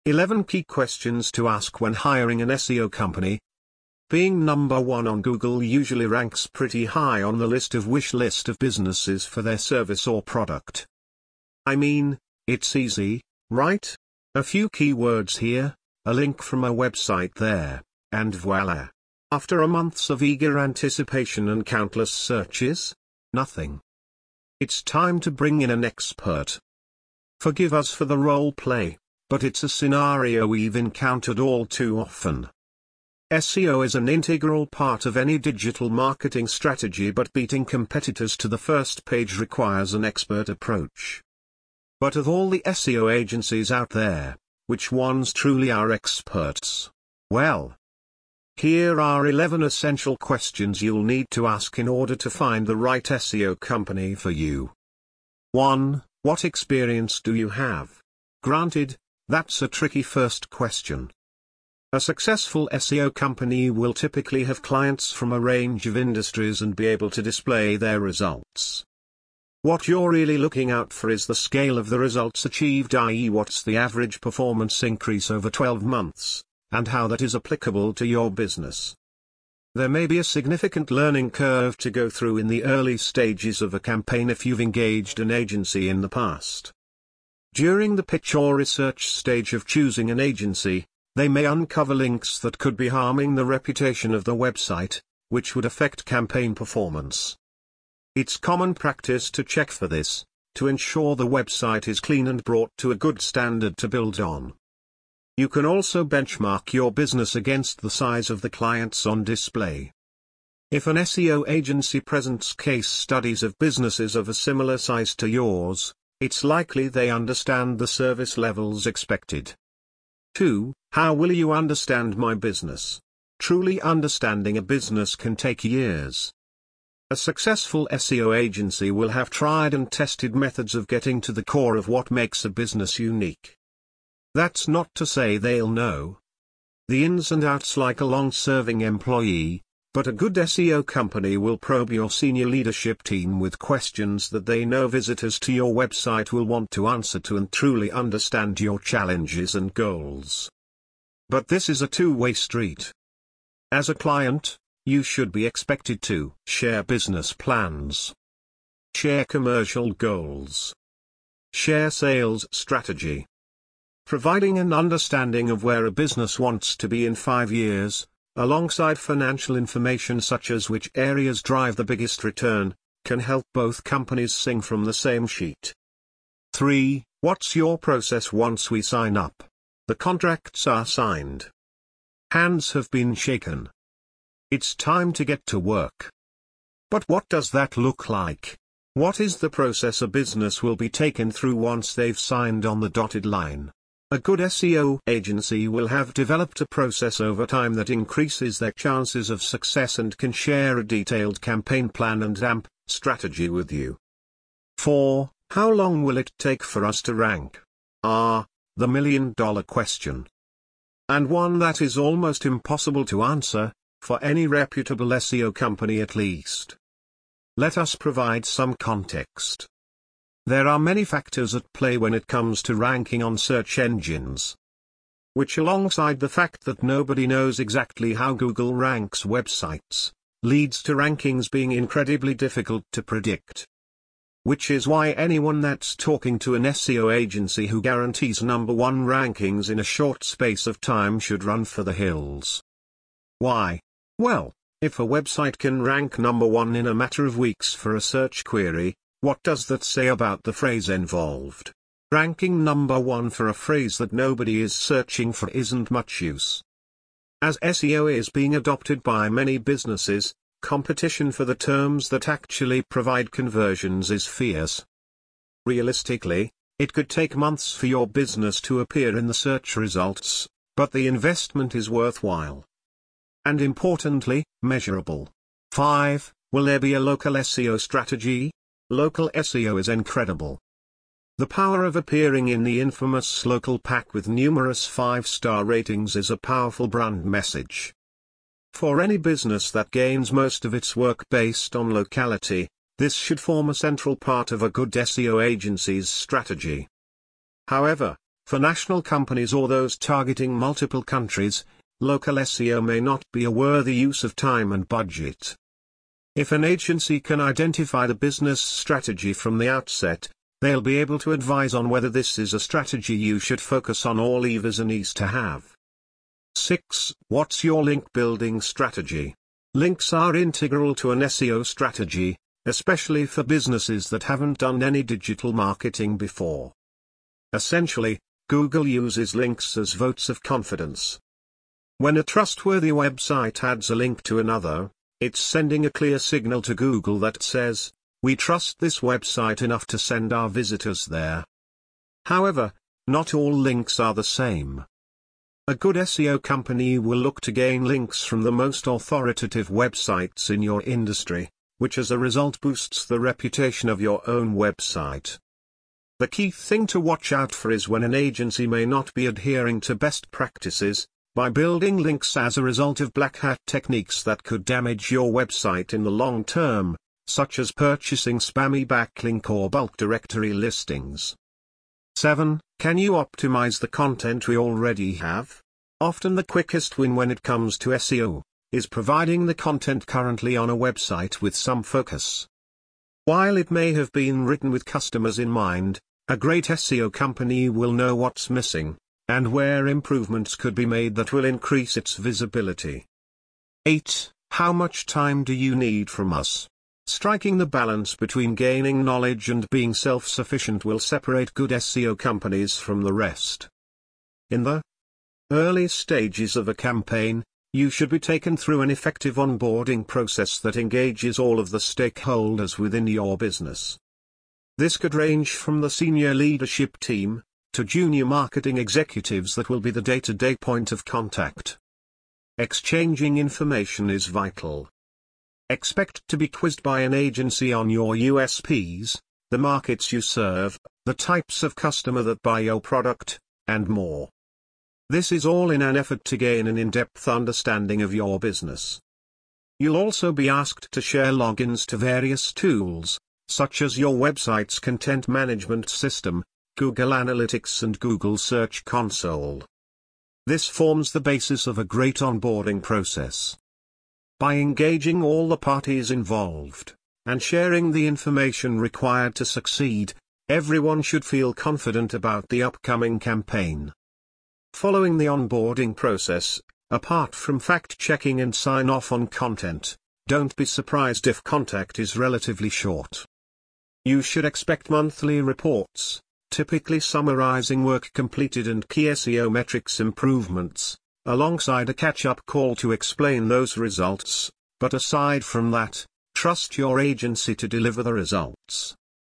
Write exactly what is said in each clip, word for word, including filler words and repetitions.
eleven Key Questions to Ask When Hiring an S E O Company. Being number one on Google usually ranks pretty high on the list of wish list of businesses for their service or product. I mean, it's easy, right? A few keywords here, a link from a website there, and voila. After a months of eager anticipation and countless searches, nothing. It's time to bring in an expert. Forgive us for the role play, but it's a scenario we've encountered all too often. S E O is an integral part of any digital marketing strategy, but beating competitors to the first page requires an expert approach. But of all the S E O agencies out there, which ones truly are experts? Well, here are eleven essential questions you'll need to ask in order to find the right S E O company for you. one. What experience do you have? Granted, that's a tricky first question. A successful S E O company will typically have clients from a range of industries and be able to display their results. What you're really looking out for is the scale of the results achieved, that is what's the average performance increase over twelve months, and how that is applicable to your business. There may be a significant learning curve to go through in the early stages of a campaign if you've engaged an agency in the past. During the pitch or research stage of choosing an agency, they may uncover links that could be harming the reputation of the website, which would affect campaign performance. It's common practice to check for this, to ensure the website is clean and brought to a good standard to build on. You can also benchmark your business against the size of the clients on display. If an S E O agency presents case studies of businesses of a similar size to yours, it's likely they understand the service levels expected. two. How will you understand my business? Truly understanding a business can take years. A successful S E O agency will have tried and tested methods of getting to the core of what makes a business unique. That's not to say they'll know the ins and outs like a long-serving employee, but a good S E O company will probe your senior leadership team with questions that they know visitors to your website will want to answer to and truly understand your challenges and goals. But this is a two-way street. As a client, you should be expected to share business plans, share commercial goals, share sales strategy. Providing an understanding of where a business wants to be in five years, alongside financial information such as which areas drive the biggest return, can help both companies sing from the same sheet. three. What's your process once we sign up? The contracts are signed. Hands have been shaken. It's time to get to work. But what does that look like? What is the process a business will be taken through once they've signed on the dotted line? A good S E O agency will have developed a process over time that increases their chances of success and can share a detailed campaign plan and A M P strategy with you. four. How long will it take for us to rank? Ah, the million dollar question. And one that is almost impossible to answer, for any reputable S E O company at least. Let us provide some context. There are many factors at play when it comes to ranking on search engines, which, alongside the fact that nobody knows exactly how Google ranks websites, leads to rankings being incredibly difficult to predict. Which is why anyone that's talking to an S E O agency who guarantees number one rankings in a short space of time should run for the hills. Why? Well, if a website can rank number one in a matter of weeks for a search query, what does that say about the phrase involved? Ranking number one for a phrase that nobody is searching for isn't much use. As S E O is being adopted by many businesses, competition for the terms that actually provide conversions is fierce. Realistically, it could take months for your business to appear in the search results, but the investment is worthwhile. And importantly, measurable. five. Will there be a local S E O strategy? Local S E O is incredible. The power of appearing in the infamous local pack with numerous five-star ratings is a powerful brand message. For any business that gains most of its work based on locality, this should form a central part of a good S E O agency's strategy. However, For national companies or those targeting multiple countries, local S E O may not be a worthy use of time and budget. If an agency can identify the business strategy from the outset, they'll be able to advise on whether this is a strategy you should focus on or leave as an nice to have. six. What's your link building strategy? Links are integral to an S E O strategy, especially for businesses that haven't done any digital marketing before. Essentially, Google uses links as votes of confidence. When a trustworthy website adds a link to another, it's sending a clear signal to Google that says, "We trust this website enough to send our visitors there." However, not all links are the same. A good S E O company will look to gain links from the most authoritative websites in your industry, which as a result boosts the reputation of your own website. The key thing to watch out for is when an agency may not be adhering to best practices, by building links as a result of black hat techniques that could damage your website in the long term, such as purchasing spammy backlink or bulk directory listings. seven. Can you optimize the content we already have? Often the quickest win when it comes to S E O is providing the content currently on a website with some focus. While it may have been written with customers in mind, a great S E O company will know what's missing, and where improvements could be made that will increase its visibility. eight. How much time do you need from us? Striking the balance between gaining knowledge and being self-sufficient will separate good S E O companies from the rest. In the early stages of a campaign, you should be taken through an effective onboarding process that engages all of the stakeholders within your business. This could range from the senior leadership team, to junior marketing executives that will be the day-to-day point of contact. Exchanging information is vital. Expect to be quizzed by an agency on your U S Ps, the markets you serve, the types of customer that buy your product, and more. This is all in an effort to gain an in-depth understanding of your business. You'll also be asked to share logins to various tools, such as your website's content management system, Google Analytics and Google Search Console. This forms the basis of a great onboarding process. By engaging all the parties involved, and sharing the information required to succeed, everyone should feel confident about the upcoming campaign. Following the onboarding process, apart from fact-checking and sign-off on content, don't be surprised if contact is relatively short. You should expect monthly reports, typically summarizing work completed and key S E O metrics improvements, alongside a catch-up call to explain those results, but aside from that, trust your agency to deliver the results.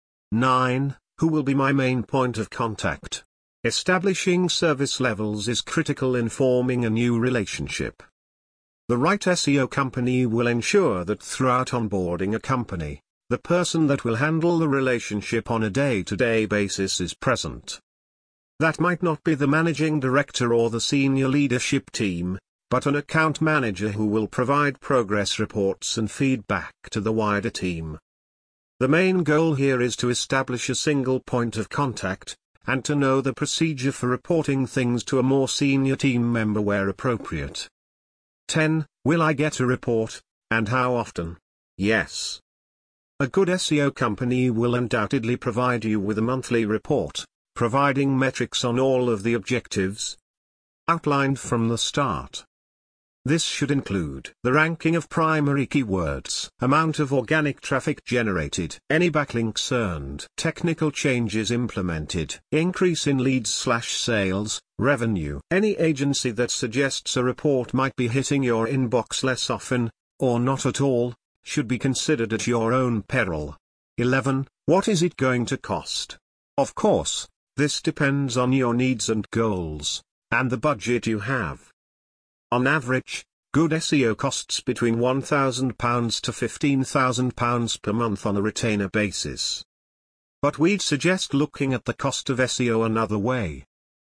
nine. Who will be my main point of contact? Establishing service levels is critical in forming a new relationship. The right S E O company will ensure that throughout onboarding a company, the person that will handle the relationship on a day-to-day basis is present. That might not be the managing director or the senior leadership team, but an account manager who will provide progress reports and feedback to the wider team. The main goal here is to establish a single point of contact, and to know the procedure for reporting things to a more senior team member where appropriate. ten. Will I get a report, and how often? Yes. A good S E O company will undoubtedly provide you with a monthly report, providing metrics on all of the objectives outlined from the start. This should include the ranking of primary keywords, amount of organic traffic generated, any backlinks earned, technical changes implemented, increase in leads slash sales, revenue. Any agency that suggests a report might be hitting your inbox less often, or not at all, should be considered at your own peril. eleven. What is it going to cost? Of course, this depends on your needs and goals, and the budget you have. On average, good S E O costs between one thousand pounds to fifteen thousand pounds per month on a retainer basis. But we'd suggest looking at the cost of S E O another way.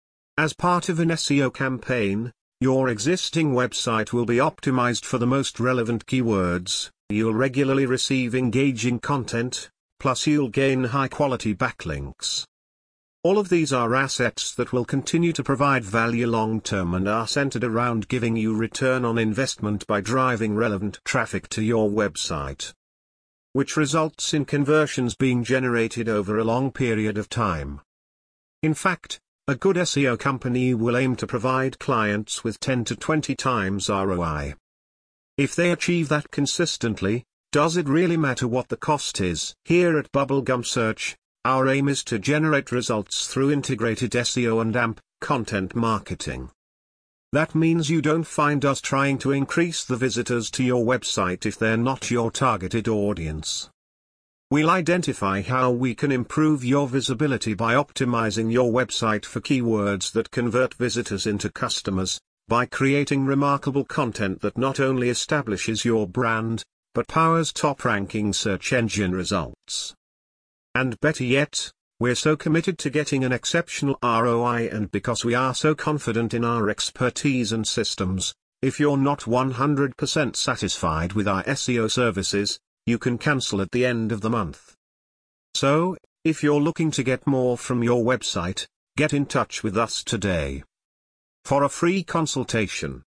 As part of an S E O campaign, your existing website will be optimized for the most relevant keywords, you'll regularly receive engaging content, plus you'll gain high-quality backlinks. All of these are assets that will continue to provide value long term and are centered around giving you return on investment by driving relevant traffic to your website, which results in conversions being generated over a long period of time. In fact, a good S E O company will aim to provide clients with ten to twenty times R O I. If they achieve that consistently, does it really matter what the cost is? Here at Bubblegum Search, our aim is to generate results through integrated S E O and A M P content marketing. That means you don't find us trying to increase the visitors to your website if they're not your targeted audience. We'll identify how we can improve your visibility by optimizing your website for keywords that convert visitors into customers, by creating remarkable content that not only establishes your brand, but powers top-ranking search engine results. And better yet, we're so committed to getting an exceptional R O I, and because we are so confident in our expertise and systems, if you're not one hundred percent satisfied with our S E O services, you can cancel at the end of the month. So, if you're looking to get more from your website, get in touch with us today. For a free consultation,